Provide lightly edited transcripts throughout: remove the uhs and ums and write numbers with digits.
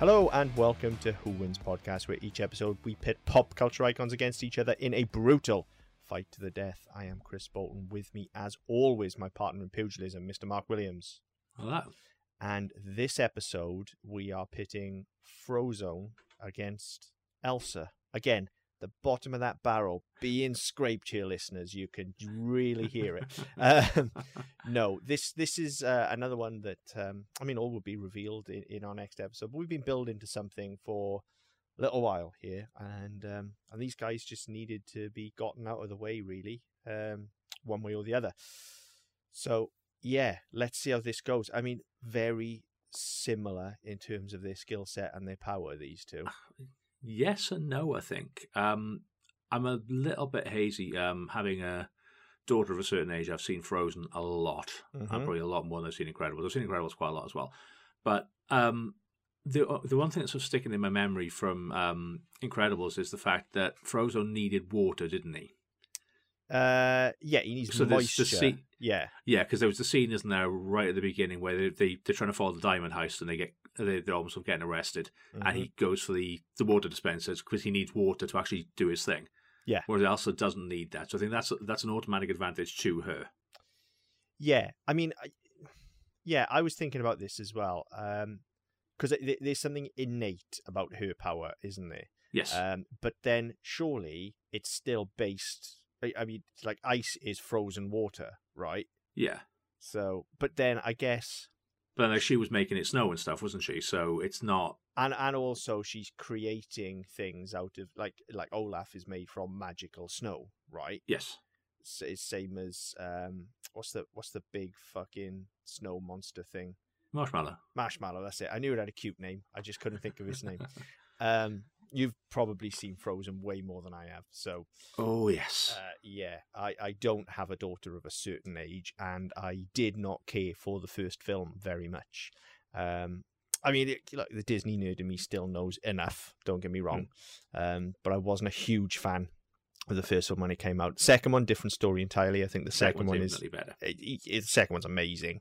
Hello and welcome to Who Wins Podcast, where each episode we pit pop culture icons against each other in a brutal fight to the death. I am Chris Bolton. With me, as always, my partner in pugilism, Mr. Mark Williams. Hello. And this episode, we are pitting Frozone against Elsa. Again, the bottom of that barrel being scraped here, listeners. You can really hear it. No, this is another one that, all will be revealed in our next episode. But we've been building to something for a little while here. And these guys just needed to be gotten out of the way, really, one way or the other. So, yeah, let's see how this goes. I mean, very similar in terms of their skill set and their power, these two. Yes and no, I think. I'm a little bit hazy. Having a daughter of a certain age, I've seen Frozen a lot. Probably a lot more than I've seen Incredibles. I've seen Incredibles quite a lot as well. But the one thing that's sort of sticking in my memory from Incredibles is the fact that Frozone needed water, didn't he? Yeah, he needs moisture. Yeah, because there was the scene, isn't there, right at the beginning where they're trying to follow the diamond heist and they're almost getting arrested, and he goes for the water dispensers because he needs water to actually do his thing. Yeah, whereas Elsa doesn't need that, so I think that's an automatic advantage to her. Yeah, I mean, I was thinking about this as well, because there's something innate about her power, isn't there? Yes, but then surely it's still based. I mean, like ice is frozen water, right? Yeah. So, but then I guess... But like, she was making it snow and stuff, wasn't she? So it's not... And also she's creating things out of... Like Olaf is made from magical snow, right? Yes. So it's same as... What's the big fucking snow monster thing? Marshmallow, that's it. I knew it had a cute name. I just couldn't think of his name. You've probably seen Frozen way more than I have, so... Oh, yes. Yeah, I don't have a daughter of a certain age, and I did not care for the first film very much. I mean, the Disney nerd in me still knows enough, don't get me wrong, but I wasn't a huge fan of the first one when it came out. Second one, different story entirely. I think the second one is... better. The second one's amazing.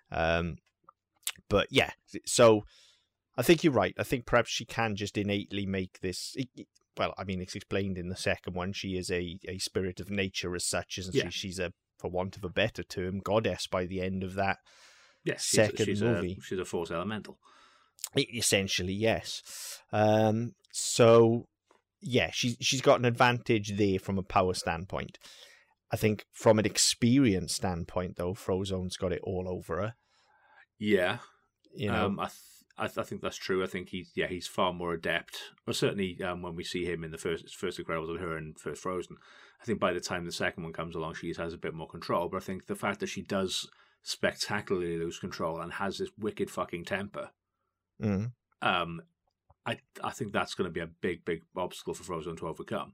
But yeah, so... I think you're right. I think perhaps she can just innately make this... Well, I mean, it's explained in the second one. She is a spirit of nature as such, isn't she? She's a, for want of a better term, goddess by the end of that second movie. She's a force elemental. Essentially, yes. So, yeah, she's got an advantage there from a power standpoint. I think from an experience standpoint, though, Frozone's got it all over her. Yeah. You know, I think that's true. I think he's far more adept. Well, certainly when we see him in the first Incredibles and her in first Frozen, I think by the time the second one comes along, she has a bit more control. But I think the fact that she does spectacularly lose control and has this wicked fucking temper, I think that's going to be a big obstacle for Frozen to overcome.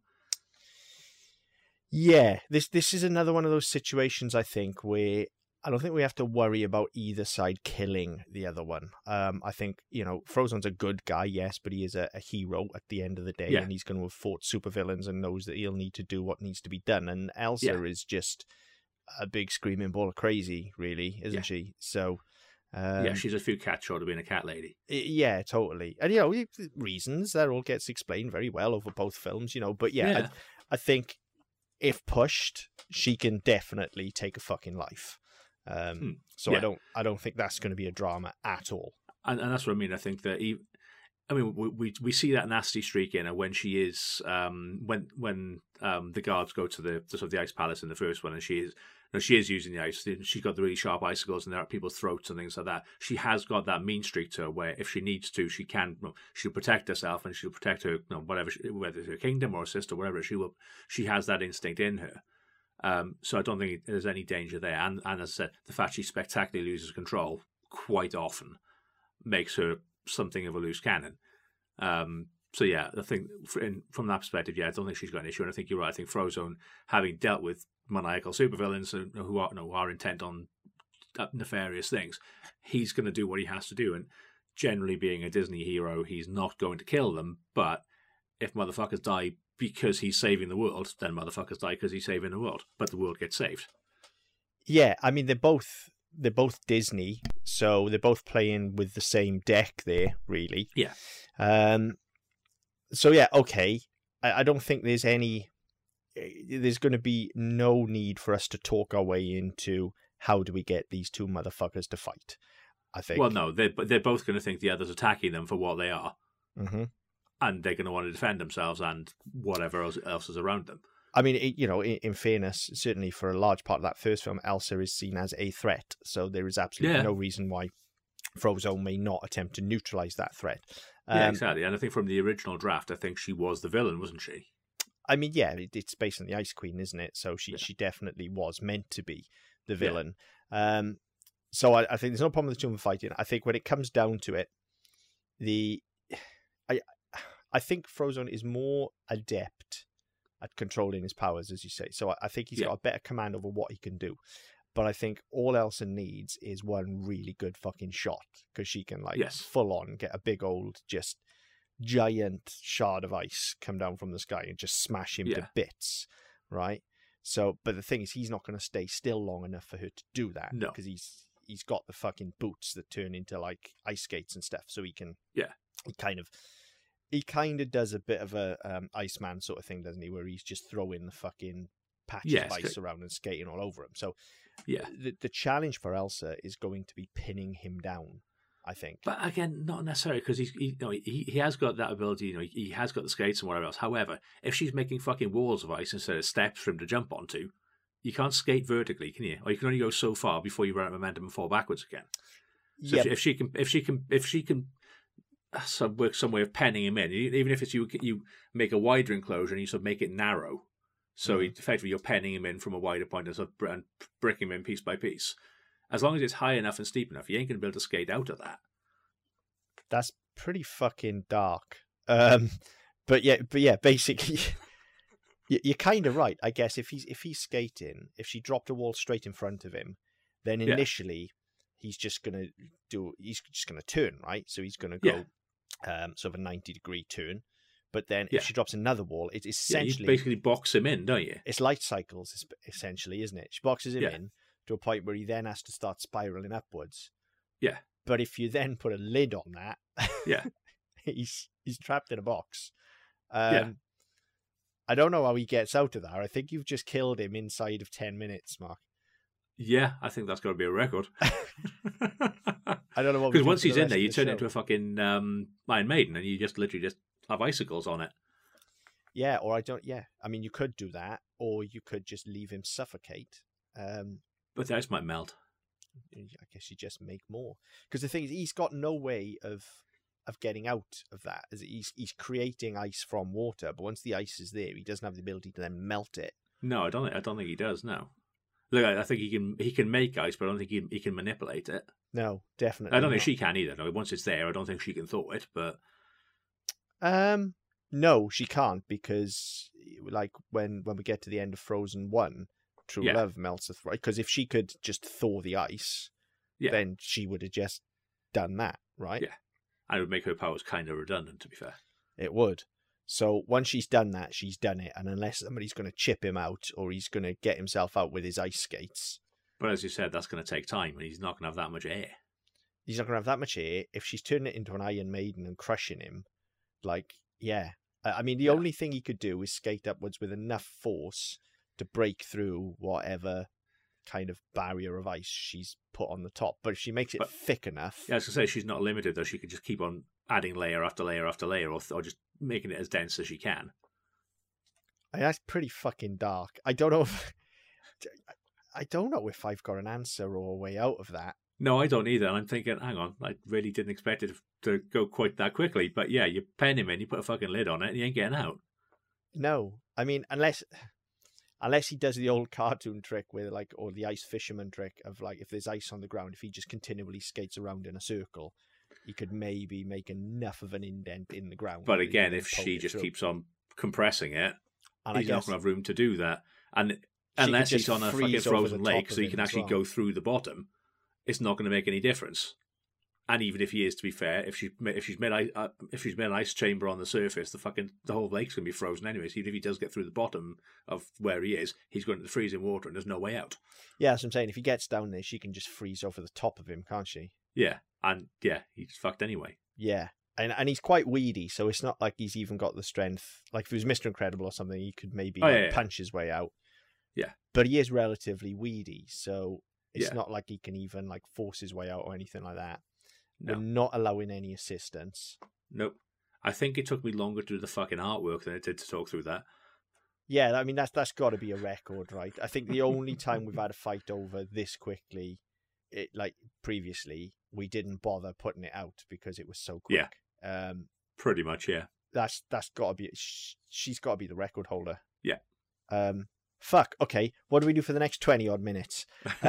Yeah, this is another one of those situations, I think, where I don't think we have to worry about either side killing the other one. I think, Frozen's a good guy, yes, but he is a hero at the end of the day, and he's going to have fought supervillains and knows that he'll need to do what needs to be done. And Elsa is just a big screaming ball of crazy, really, isn't she? So, she's a few cats short of being a cat lady. Yeah, totally. And, reasons, that all gets explained very well over both films, But, I think if pushed, she can definitely take a fucking life. So I don't think that's going to be a drama at all. And that's what I mean. I think that we see that nasty streak in her when she is when the guards go to the sort of the ice palace in the first one, and she is using the ice. She's got the really sharp icicles, and they're at people's throats and things like that. She has got that mean streak to her, where if she needs to, she can. She'll protect herself, and she'll protect her. Whatever, whether it's her kingdom or her sister, whatever, she will. She has that instinct in her. So I don't think there's any danger there. And as I said, the fact she spectacularly loses control quite often makes her something of a loose cannon. So yeah, I think from that perspective, I don't think she's got an issue. And I think you're right. I think Frozone, having dealt with maniacal supervillains who are intent on nefarious things, he's going to do what he has to do. And generally, being a Disney hero, he's not going to kill them. But if motherfuckers die because he's saving the world, then motherfuckers die because he's saving the world. But the world gets saved. Yeah, I mean, they're both they're both Disney, so they're both playing with the same deck there, really. Yeah. So yeah, okay. I don't think there's going to be no need for us to talk our way into how do we get these two motherfuckers to fight. I think. Well, no, they're both going to think the other's attacking them for what they are, and they're going to want to defend themselves and whatever else is around them. I mean, in fairness, certainly for a large part of that first film, Elsa is seen as a threat, so there is absolutely no reason why Frozone may not attempt to neutralize that threat. Yeah, exactly. And I think from the original draft, I think she was the villain, wasn't she? I mean, yeah, it's based on the Ice Queen, isn't it? So she definitely was meant to be the villain. Yeah. So I think there's no problem with the two of them fighting. I think when it comes down to it, I think Frozone is more adept at controlling his powers, as you say. So I think he's got a better command over what he can do. But I think all Elsa needs is one really good fucking shot, because she can full on get a big old just giant shard of ice come down from the sky and just smash him to bits, right? So, but the thing is, he's not going to stay still long enough for her to do that, because he's got the fucking boots that turn into like ice skates and stuff, so he can he kind of does a bit of a Iceman sort of thing, doesn't he, where he's just throwing the fucking patch of ice around and skating all over him. So the challenge for Elsa is going to be pinning him down, I think. But again, not necessarily, because he has got that ability. He has got the skates and whatever else. However, if she's making fucking walls of ice instead of steps for him to jump onto, you can't skate vertically, can you? Or you can only go so far before you run out of momentum and fall backwards again. So if she can work some way of penning him in, even if it's you make a wider enclosure and you sort of make it narrow, so effectively you're penning him in from a wider point and bricking him in piece by piece. As long as it's high enough and steep enough, you ain't going to be able to skate out of that. That's pretty fucking dark. But yeah, basically, you're kind of right. I guess if he's skating, if she dropped a wall straight in front of him, then initially he's just gonna turn, right? So he's gonna go sort of a 90-degree turn. But then if she drops another wall, it's essentially... you basically box him in, don't you? It's light cycles, essentially, isn't it? She boxes him in to a point where he then has to start spiraling upwards. Yeah. But if you then put a lid on that, he's trapped in a box. I don't know how he gets out of that. I think you've just killed him inside of 10 minutes, Mark. Yeah, I think that's got to be a record. I don't know what... Because once he's in there, you turn into a fucking Iron Maiden and you just literally just have icicles on it. Yeah, or I mean, you could do that, or you could just leave him suffocate. But the ice might melt. I guess you just make more. Because the thing is, he's got no way of getting out of that. He's creating ice from water, but once the ice is there, he doesn't have the ability to then melt it. No, I don't think he does. No. Look, I think he can make ice, but I don't think he can manipulate it. No, definitely. I don't think she can either. No, once it's there, I don't think she can thaw it. But no, she can't, because like when we get to the end of Frozen 1, True Love melts the right. Because if she could just thaw the ice, then she would have just done that, right? Yeah, and it would make her powers kind of redundant, to be fair. It would. So once she's done that, she's done it. And unless somebody's going to chip him out or he's going to get himself out with his ice skates. But as you said, that's going to take time, and he's not going to have that much air. He's not going to have that much air. If she's turning it into an Iron Maiden and crushing him, I mean, the only thing he could do is skate upwards with enough force to break through whatever kind of barrier of ice she's put on the top. But if she makes it thick enough... Yeah, I was going to say, she's not limited, though. She could just keep on adding layer after layer after layer, or just making it as dense as she can. That's pretty fucking dark. I don't know if I've got an answer or a way out of that. No, I don't either. And I'm thinking, hang on, I really didn't expect it to go quite that quickly. But yeah, you pen him in, you put a fucking lid on it, and he ain't getting out. No, I mean, unless he does the old cartoon trick where, like, or the ice fisherman trick of, like, if there's ice on the ground, if he just continually skates around in a circle, he could maybe make enough of an indent in the ground. But again, if she just keeps on compressing it, he's not going to have room to do that. And unless he's on a fucking frozen lake, so he can actually go through the bottom, it's not going to make any difference. And even if he is, to be fair, if she's made an ice chamber on the surface, the whole lake's gonna be frozen anyway. So even if he does get through the bottom of where he is, he's going to the freezing water, and there's no way out. Yeah, that's what I'm saying. If he gets down there, she can just freeze over the top of him, can't she? Yeah, and yeah, he's fucked anyway. Yeah, and he's quite weedy, so it's not like he's even got the strength. Like if he was Mr. Incredible or something, he could maybe punch his way out. Yeah, but he is relatively weedy, so it's Yeah. not like he can even like force his way out or anything like that. No. We're not allowing any assistance. Nope. I think it took me longer to do the fucking artwork than it did to talk through that. Yeah, I mean that's got to be a record, right? I think the only time we've had a fight over this quickly, like previously, we didn't bother putting it out because it was so quick. Yeah. Pretty much, yeah. That's got to be. She's got to be the record holder. Yeah. Fuck. Okay. What do we do for the next 20 odd minutes?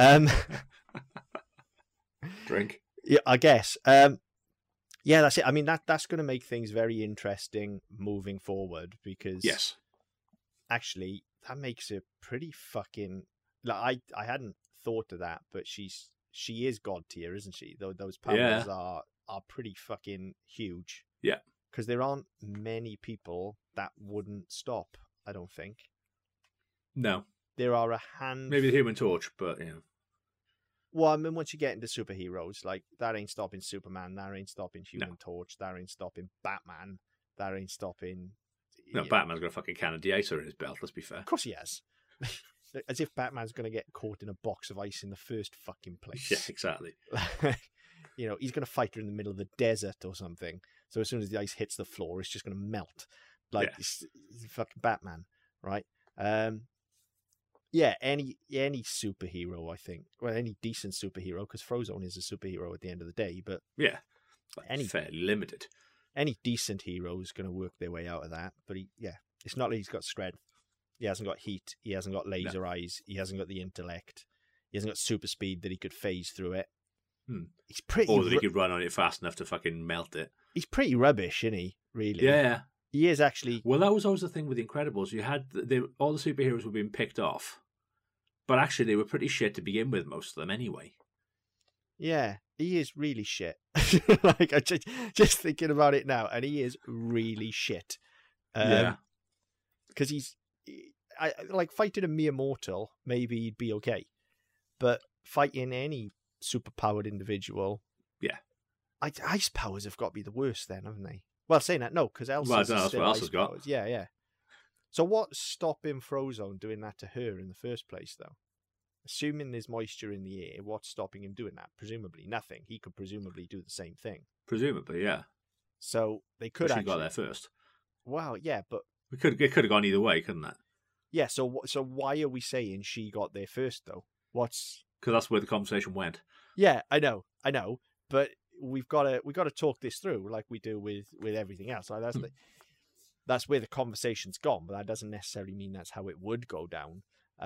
Drink. Yeah, I guess. Yeah, that's it. I mean, that's going to make things very interesting moving forward because Yes. actually that makes it pretty fucking. Like I hadn't thought of that, but she is god tier, isn't she? Those powers are pretty fucking huge. Yeah. Because there aren't many people that wouldn't stop. I don't think. No. There are a hand. Maybe the Human Torch, but you know. Well, I mean, once you get into superheroes, like that ain't stopping Superman, that ain't stopping Human Torch, that ain't stopping Batman, that ain't stopping. No, Batman's got a fucking can of de-icer in his belt. Let's be fair. Of course he has. As if Batman's going to get caught in a box of ice in the first fucking place. Yeah, exactly. You know, he's going to fight her in the middle of the desert or something. So as soon as the ice hits the floor, it's just going to melt. Like it's fucking Batman, right? Yeah, any superhero, I think. Well, any decent superhero, because Frozone is a superhero at the end of the day. But yeah, fairly limited. Any decent hero is going to work their way out of that. But it's not like he's got strength. He hasn't got heat. He hasn't got laser eyes. He hasn't got the intellect. He hasn't got super speed that he could phase through it. He's pretty. Or that he could run on it fast enough to fucking melt it. He's pretty rubbish, isn't he? Really? Yeah. He is actually. Well, that was always the thing with the Incredibles. You had all the superheroes were being picked off, but actually they were pretty shit to begin with. Most of them, anyway. Yeah, he is really shit. Like I just thinking about it now, and he is really shit. Yeah. Because I like fighting a mere mortal. Maybe he'd be okay, but fighting any superpowered individual, ice powers have got to be the worst, then, haven't they? Well, saying that, no, because Elsa's I don't know, that's what Elsa's got. Powers. Yeah. So what's stopping Frozone doing that to her in the first place, though? Assuming there's moisture in the air, what's stopping him doing that? Presumably nothing. He could presumably do the same thing. Presumably, yeah. So they could She actually got there first. Well, yeah, but it could have gone either way, couldn't it? Yeah. So why are we saying she got there first, though? Because that's where the conversation went. Yeah, I know, but we've got to talk this through like we do with everything else. Like that's where the conversation's gone, but that doesn't necessarily mean that's how it would go down.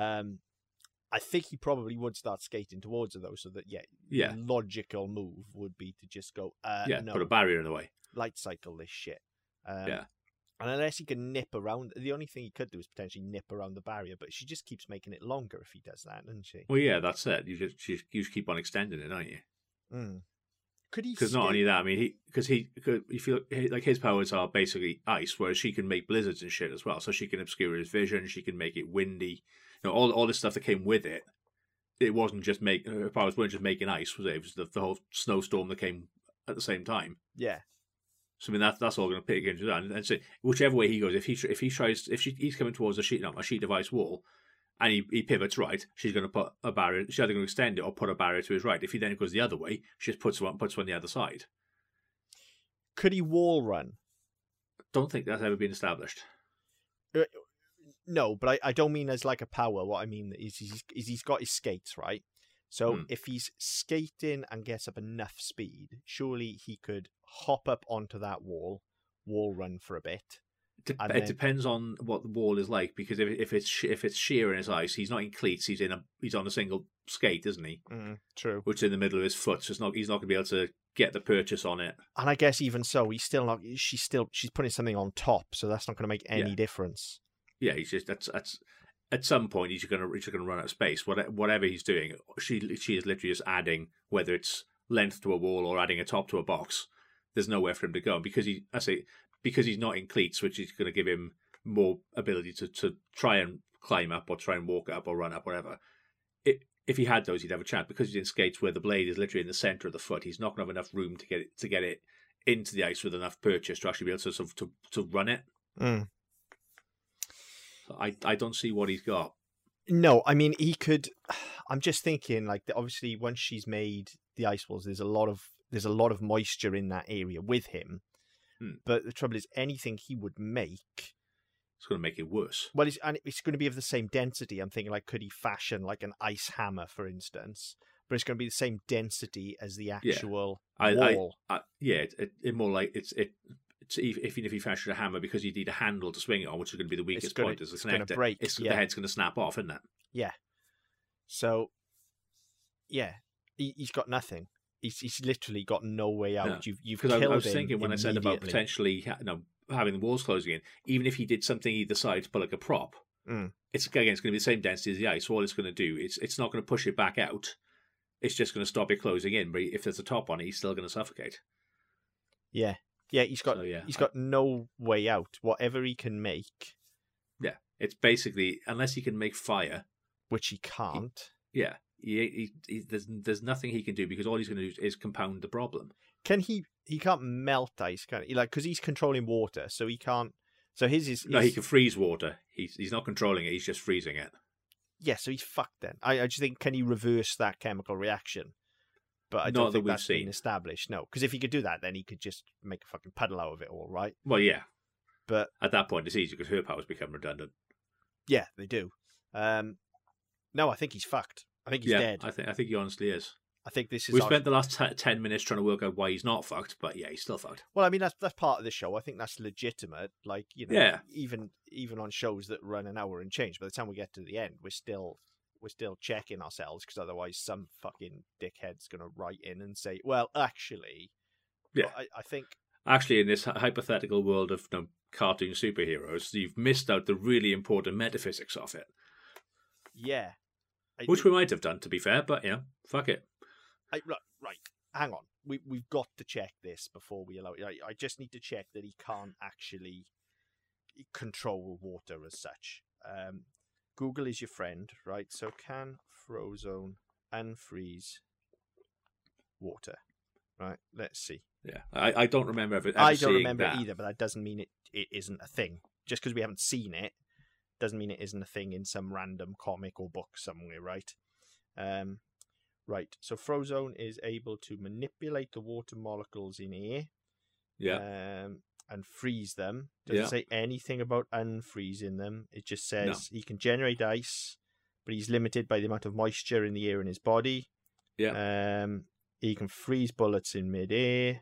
I think he probably would start skating towards her, though, so that the logical move would be to just go no, put a barrier in the way, light cycle this shit. And unless he can nip around, the only thing he could do is potentially nip around the barrier, but she just keeps making it longer if he does that, doesn't she? Well, yeah, that's it. You just keep on extending it, don't you? Could he? Because not only that, I mean, you feel like his powers are basically ice, whereas she can make blizzards and shit as well. So she can obscure his vision. She can make it windy. You know, all this stuff that came with it. It wasn't just her powers weren't just making ice, was it? It was the whole snowstorm that came at the same time. Yeah. So I mean that's all going to pit against that, and so whichever way he goes, if he's coming towards a sheet of ice wall, and he pivots right, she's going to put a barrier. She's either going to extend it or put a barrier to his right. If he then goes the other way, she just puts one the other side. Could he wall run? Don't think that's ever been established. No, but I don't mean as like a power. What I mean is he's got his skates, right? So if he's skating and gets up enough speed, surely he could hop up onto that wall run for a bit. It depends on what the wall is like, because if it's sheer and it's ice, he's not in cleats. He's on a single skate, isn't he? True. Which is in the middle of his foot, so he's not going to be able to get the purchase on it. And I guess even so, he's still not. She's putting something on top, so that's not going to make any difference. Yeah, he's just that's at some point he's going to run out of space. Whatever he's doing, she is literally just adding, whether it's length to a wall or adding a top to a box, there's nowhere for him to go. And because he's not in cleats, which is going to give him more ability to try and climb up or try and walk up or run up, whatever. If he had those, he'd have a chance. Because he's in skates where the blade is literally in the center of the foot, he's not going to have enough room to get it into the ice with enough purchase to actually be able to sort of to run it. Mm. So I don't see what he's got. No, I mean he could. I'm just thinking, like, obviously once she's made the ice walls, there's a lot of moisture in that area with him. But the trouble is, anything he would make, it's going to make it worse. Well, it's going to be of the same density. I'm thinking, like, could he fashion like an ice hammer, for instance? But it's going to be the same density as the actual wall. It more like it's even if he fashions a hammer, because you need a handle to swing it on, which is going to be the weakest point as the connector. Break, the head's going to snap off, isn't it? Yeah. So, yeah, he's got nothing. He's literally got no way out. No. You've killed him. I was thinking when I said about potentially having the walls closing in, even if he did something either side to put like a prop, it's going to be the same density as the ice. So all it's going to do, it's not going to push it back out. It's just going to stop it closing in. But if there's a top on it, he's still going to suffocate. Yeah. Yeah, he's got no way out. Whatever he can make. Yeah, it's basically, unless he can make fire, which he can't. There's nothing he can do, because all he's going to do is compound the problem. Can he? He can't melt ice, can he? Like, because he's controlling water, so he can't. So his is no. He can freeze water. He's not controlling it. He's just freezing it. Yeah, so he's fucked then. I just think, can he reverse that chemical reaction? But I don't think that's been established. No, because if he could do that, then he could just make a fucking puddle out of it all, right? Well, yeah. But at that point, it's easy because her powers become redundant. Yeah, they do. No, I think he's fucked. I think he's dead. I think he honestly is. I think this is. We spent the last 10 minutes trying to work out why he's not fucked, but yeah, he's still fucked. Well, I mean, that's part of the show. I think that's legitimate. Like, even on shows that run an hour and change, by the time we get to the end, we're still checking ourselves, because otherwise some fucking dickhead's going to write in and say, well, actually, I think actually in this hypothetical world of cartoon superheroes, you've missed out the really important metaphysics of it. Yeah. Which we might have done, to be fair, but fuck it. Right, hang on. We've got to check this before we allow it. I just need to check that he can't actually control water as such. Google is your friend, right? So can Frozone unfreeze water? Right, let's see. Yeah, I don't remember ever I don't remember that. it either, but that doesn't mean it isn't a thing. Just because we haven't seen it doesn't mean it isn't a thing in some random comic or book somewhere, right? Right, so Frozone is able to manipulate the water molecules in air. Yeah. And freeze them. Doesn't say anything about unfreezing them. It just says he can generate ice, but he's limited by the amount of moisture in the air in his body. Yeah. He can freeze bullets in midair.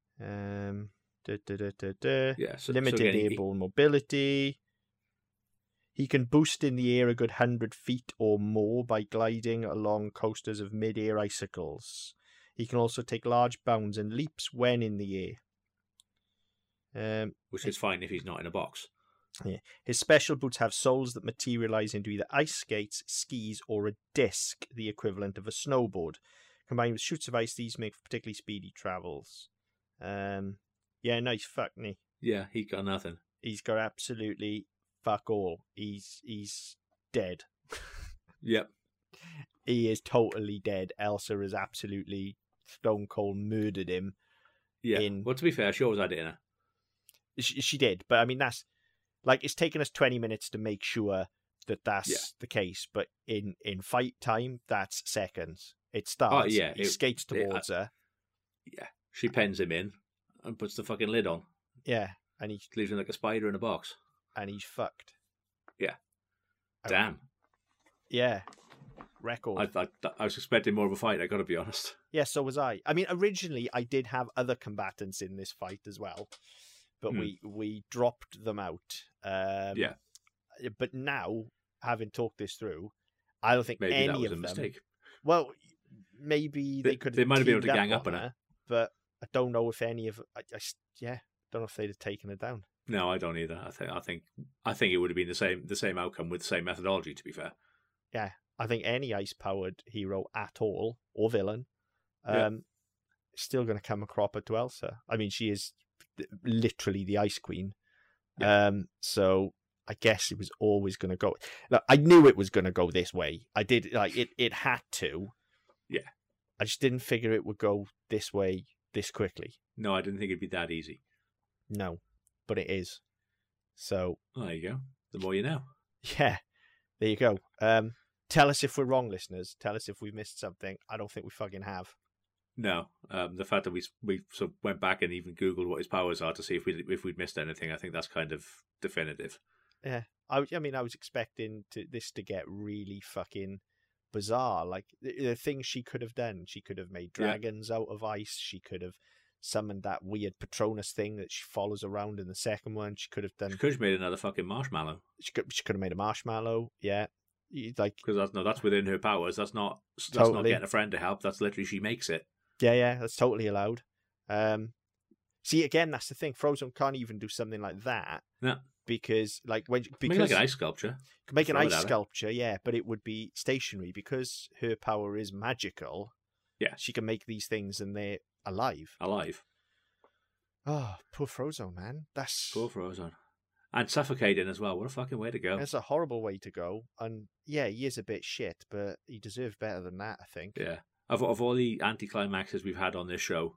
Limited airborne mobility. He can boost in the air a good 100 feet or more by gliding along coasters of mid-air icicles. He can also take large bounds and leaps when in the air. Which is fine if he's not in a box. Yeah. His special boots have soles that materialize into either ice skates, skis, or a disc, the equivalent of a snowboard. Combined with shoots of ice, these make for particularly speedy travels. Nice fuck, me. Yeah, he got nothing. He's got absolutely fuck all. He's dead. Yep. He is totally dead. Elsa has absolutely stone cold murdered him. Yeah. Well, to be fair, she always had it in her. She did, but I mean, that's like, it's taken us 20 minutes to make sure that that's the case, but in fight time, that's seconds. It starts. He skates towards her. Yeah, she pens him in and puts the fucking lid on. Yeah, and he leaves him like a spider in a box. And he's fucked. Yeah. Damn. Yeah. Record. I was expecting more of a fight, I gotta be honest. Yeah, so was I. I mean, originally I did have other combatants in this fight as well, but we dropped them out. But now, having talked this through, I don't think any of them... Maybe that was a mistake. Well, maybe they could have... They might have been able to gang up on it. But I don't know if any of... don't know if they'd have taken it down. No, I don't either. I think it would have been the same outcome with the same methodology, to be fair. Yeah, I think any ice-powered hero at all, or villain, still going to come a cropper to Elsa. I mean, she is literally the Ice Queen. Yeah. So I guess it was always going to go. Look, I knew it was going to go this way. I did, like, it had to. Yeah. I just didn't figure it would go this way this quickly. No, I didn't think it'd be that easy. No, but it is. So Well, there you go. The more you know. yeah, there you go. Tell us if we're wrong, listeners. Tell us if we've missed something. I don't think we fucking have. No, the fact that we sort of went back and even Googled what his powers are to see if we'd missed anything, I think that's kind of definitive. Yeah, I mean, I was expecting this to get really fucking bizarre. Like the things she could have done. She could have made dragons out of ice. She could have summoned that weird Patronus thing that she follows around in the second one. She could have done. She could have made another fucking marshmallow. She could have made a marshmallow. Yeah, like because that's within her powers. That's not totally. not getting a friend to help. That's literally she makes it. Yeah, that's totally allowed. See, again, that's the thing. Frozen can't even do something like that. No. Because, like, make like an ice sculpture. Make an ice sculpture, yeah, but it would be stationary because her power is magical. Yeah. She can make these things and they're alive. Oh, poor Frozen, man. Poor Frozen. And suffocating as well. What a fucking way to go. That's a horrible way to go. And, yeah, he is a bit shit, but he deserves better than that, I think. Yeah. Of all the anticlimaxes we've had on this show,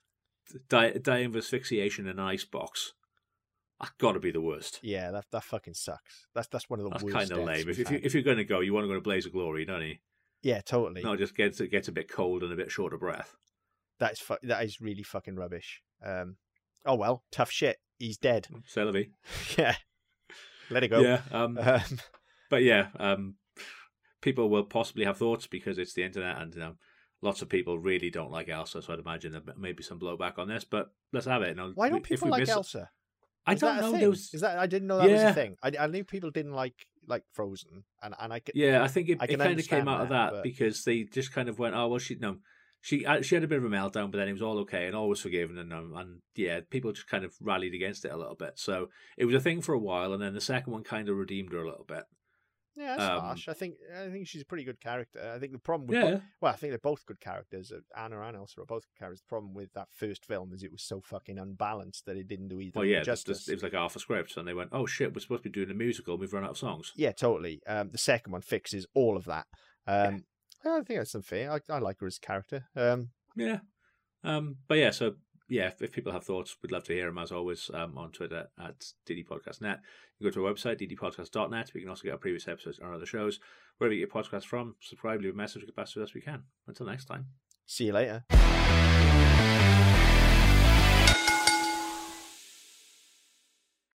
dying of asphyxiation in an icebox, that's got to be the worst. Yeah, that fucking sucks. That's one of the worst. That's kind of lame. If you're going to go, you want to go to Blaze of Glory, don't you? Yeah, totally. No, it just gets a bit cold and a bit short of breath. That is really fucking rubbish. Oh well, tough shit. He's dead. C'est la vie. Yeah, let it go. Yeah. But yeah, people will possibly have thoughts because it's the internet, and lots of people really don't like Elsa. So I'd imagine there may be some blowback on this. But let's have it. Why don't people like Elsa? I don't know. Is that I didn't know that was a thing. I knew people didn't like Frozen, and I I think it kind of came out of that because they just kind of went, oh well, she had a bit of a meltdown, but then it was all okay and all was forgiven, and yeah, people just kind of rallied against it a little bit. So it was a thing for a while, and then the second one kind of redeemed her a little bit. Yeah, that's harsh. I think she's a pretty good character. I think the problem with I think they're both good characters. Anna and Elsa are both good characters. The problem with that first film is it was so fucking unbalanced that it didn't do either justice. It was like half a script, and they went, "Oh shit, we're supposed to be doing a musical. We've run out of songs." Yeah, totally. The second one fixes all of that. I think that's unfair. I like her as a character. But yeah, so. Yeah, if people have thoughts, we'd love to hear them, as always, on Twitter at ddpodcastnet. You can go to our website, ddpodcast.net. We can also get our previous episodes and other shows. Wherever you get your podcasts from, subscribe, leave a message, get back to us as we can. Until next time. See you later.